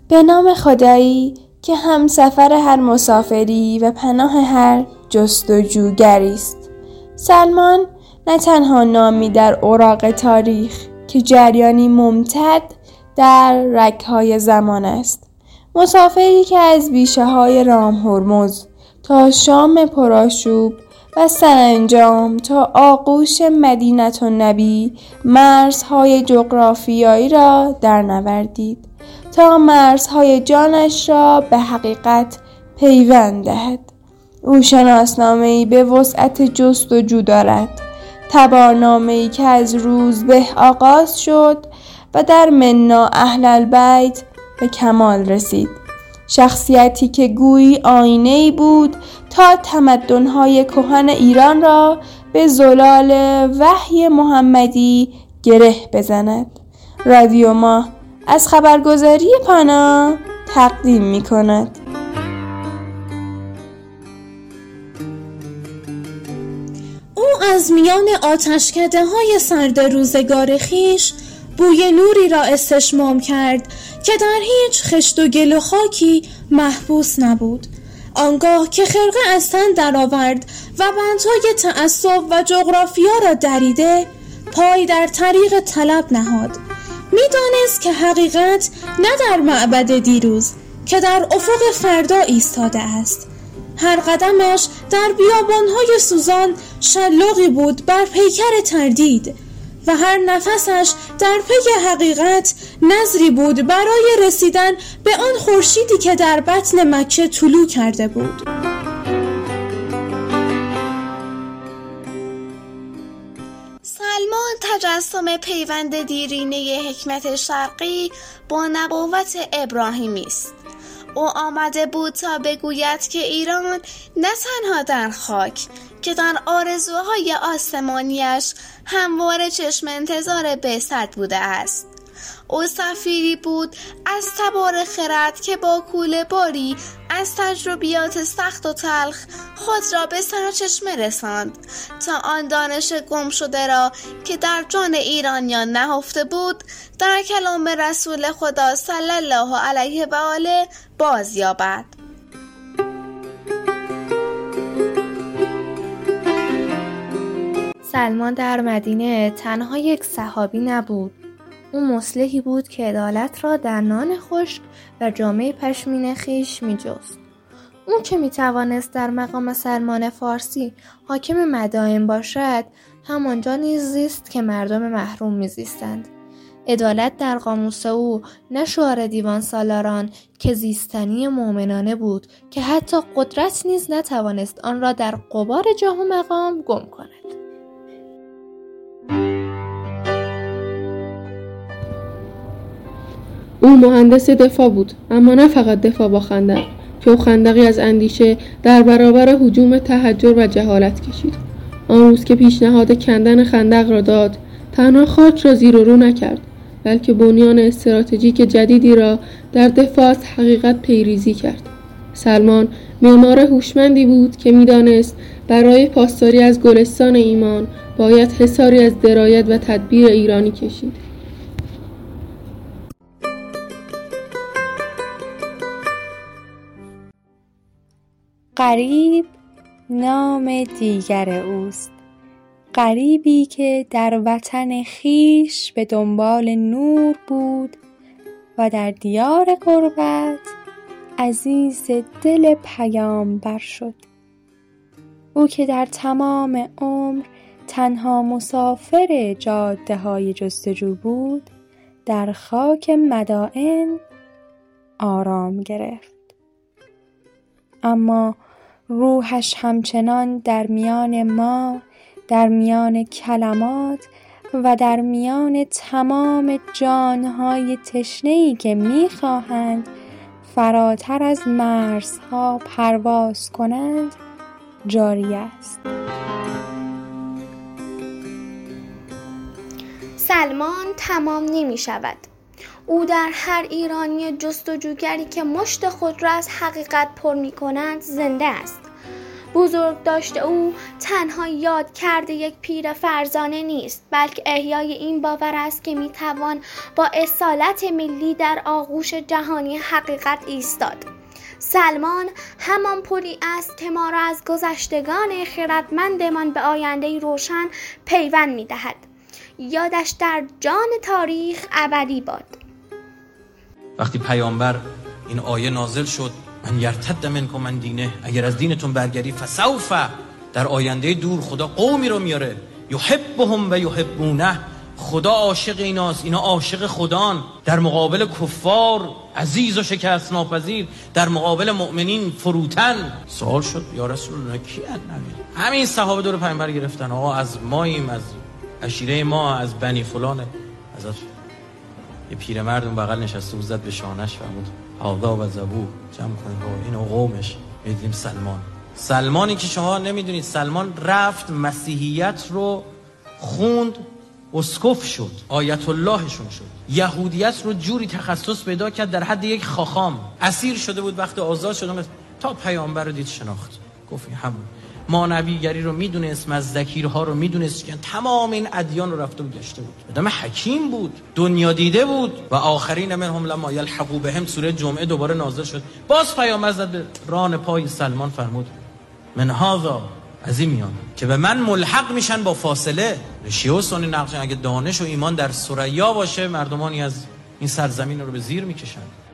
به نام خدایی که همسفر هر مسافری و پناه هر جستجوگری است. سلمان نه تنها نامی در اوراق تاریخ که جریانی ممتد در رگ‌های زمان است، مسافری که از بیشه‌های رام هرمز تا شام پرآشوب و سرانجام تا آغوش مدینة النبی مرزهای جغرافیایی را در نوردید تا مرزهای جانش را به حقیقت پیوند دهد. او شناسنامه‌ای به وسعت جستجو دارد، تبارنامه‌ای که از روز به آغاز شد و در منا اهل البیت به کمال رسید. شخصیتی که گویی آینه‌ای بود تا تمدن‌های کهن ایران را به زلال وحی محمدی گره بزند. رادیو ما از خبرگزاری پانا تقدیم می‌کند. او از میان آتشکده‌های سرد روزگار خویش بوی نوری را استشمام کرد که در هیچ خشت و گل و خاکی محبوس نبود. آنگاه که خرقه از تن درآورد و بندهای تعصب و جغرافیا را دریده، پای در طریق طلب نهاد. می‌دانست که حقیقت نه در معبد دیروز که در افق فردا ایستاده است. هر قدمش در بیابان‌های سوزان شلاقی بود بر پیکر تردید و هر نفسش در پی حقیقت نظری بود برای رسیدن به آن خورشیدی که در بطن مکه طلوع کرده بود. سلمان تجسم پیوند دیرینه حکمت شرقی با نبوت ابراهیمی است. او آمده بود تا بگوید که ایران نه تنها در خاک که در آرزوهای آسمانیش همواره چشم انتظار بعثت بوده است. او سفیری بود از تبار خرد که با کوله باری از تجربیات سخت و تلخ خود را به سرچشمه رساند تا آن دانش گم شده را که در جان ایرانیان نهفته بود در کلام رسول خدا صلی الله علیه و آله باز یابد. سلمان در مدینه تنها یک صحابی نبود. او مصلحی بود که عدالت را در نان خشک و جامه پشمین خویش می‌جست. او که می‌توانست در مقام سلمان فارسی حاکم مدائن باشد، همانجا نیز زیست که مردم محروم می‌زیستند. عدالت در قاموس او نه شعار دیوان سالاران که زیستنی مؤمنانه بود که حتی قدرت نیز نتوانست آن را در غبار جاه و مقام گم کند. او مهندس دفاع بود، اما نه فقط دفاع با خندق، که او خندقی از اندیشه در برابر هجوم تحجر و جهالت کشید. آن روز که پیشنهاد کندن خندق را داد، تنها خاک را زیر و رو نکرد، بلکه بنیان استراتژیک جدیدی را در دفاع از حقیقت پیریزی کرد. سلمان معمار هوشمندی بود که می‌دانست برای پاسداری از گلستان ایمان باید حصاری از درایت و تدبیر ایرانی کشید. غریب نام دیگر اوست. غریبی که در وطن خویش به دنبال نور بود و در دیار غربت عزیز دل پیامبر شد. او که در تمام عمر تنها مسافر جاده‌های جستجو بود، در خاک مدائن آرام گرفت. اما روحش همچنان در میان ما، در میان کلمات و در میان تمام جانهای تشنه‌ای که می‌خواهند فراتر از مرزها پرواز کنند جاری است. سلمان تمام نمی شود. او در هر ایرانی جستجوگری که مشت خود را از حقیقت پر می کنند زنده است. بزرگ داشته او تنها یاد کرده یک پیر فرزانه نیست، بلکه احیای این باور است که میتوان با اصالت ملی در آغوش جهانی حقیقت ایستاد. سلمان همان پلی است که ما را از گذشتگان خردمندمان به آینده روشن پیوند می‌دهد. یادش در جان تاریخ ابدی باد. وقتی پیامبر این آیه نازل شد، من یرتد منکم من دینه، اگر از دینتون برگردی فسوف، در آینده دور خدا قومی رو میاره یحبهم و یحبونه، خدا عاشق ایناست، اینا عاشق خدان، در مقابل کفار عزیز و شکست ناپذیر، در مقابل مؤمنین فروتن. سوال شد یا رسول الله کی نبی؟ همین صحابه دور پیامبر گرفتن، آقا از ماییم، از عشیره ما، از بنی فلانه. ازش یه پیرمرد اون بغل نشسته بود، زد به شانش فرمود هاذا و زبو، جمع کنید با این و قومش. میدیم سلمانی که شما نمیدونید، سلمان رفت مسیحیت رو خوند، اسقف شد، آیت اللهشون شد، یهودیت رو جوری تخصص پیدا کرد در حد یک خاخام. اسیر شده بود، وقت آزاد شد تا پیامبر رو دید شناخت، گفت همون مانویگری رو میدونست، مزدکیرها رو میدونست، که تمام این ادیان رو رفته و گشته بود. آدم حکیم بود، دنیا دیده بود. و آخرین منهم لما یلحقوا بهم، سوره جمعه دوباره نازل شد، باز پیامبر زد به ران پای سلمان، فرمود من هذا، از این میان که به من ملحق میشن با فاصله. شیعه و سنی نقشن، اگه دانش و ایمان در ثریا باشه، مردمانی از این سرزمین رو به زیر میکشن.